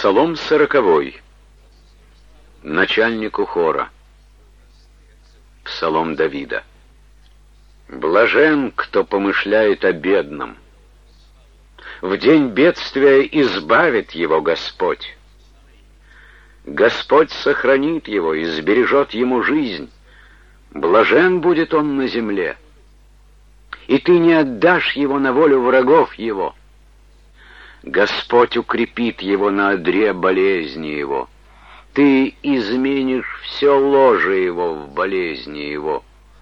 Псалом 40. Начальнику хора. Псалом Давида. Блажен, кто помышляет о бедном. В день бедствия избавит его Господь. Господь сохранит его и сбережет ему жизнь. Блажен будет он на земле. И ты не отдашь его на волю врагов его. Господь укрепит его на одре болезни его. Ты изменишь все ложе его в болезни его.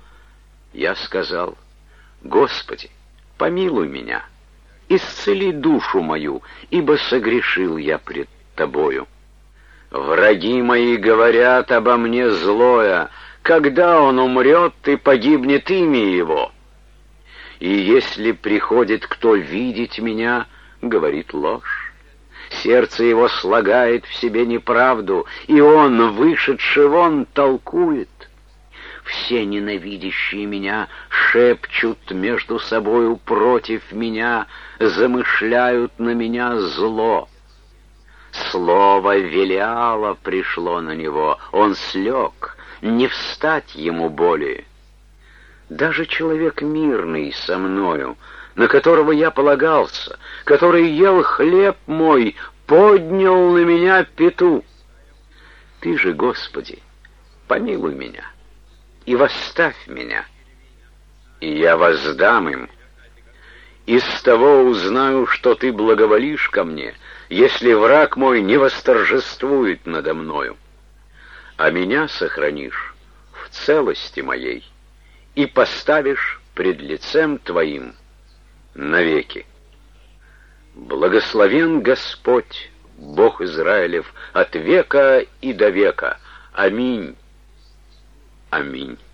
Я сказал: Господи, помилуй меня, исцели душу мою, ибо согрешил я пред Тобою. Враги мои говорят обо мне злое, когда он умрет и погибнет имя его. И если приходит кто видеть меня, говорит ложь. Сердце его слагает в себе неправду, и он, вышедший вон, толкует. Все ненавидящие меня шепчут между собою против меня, замышляют на меня зло. Слово Велиала пришло на него, он слег, не встать ему более. Даже человек мирный со мною, на которого я полагался, который ел хлеб мой, поднял на меня пету. Ты же, Господи, помилуй меня и восставь меня, и я воздам им. Из того узнаю, что Ты благоволишь ко мне, если враг мой не восторжествует надо мною. А меня сохранишь в целости моей и поставишь пред лицем Твоим навеки. Благословен Господь, Бог Израилев, от века и до века. Аминь. Аминь.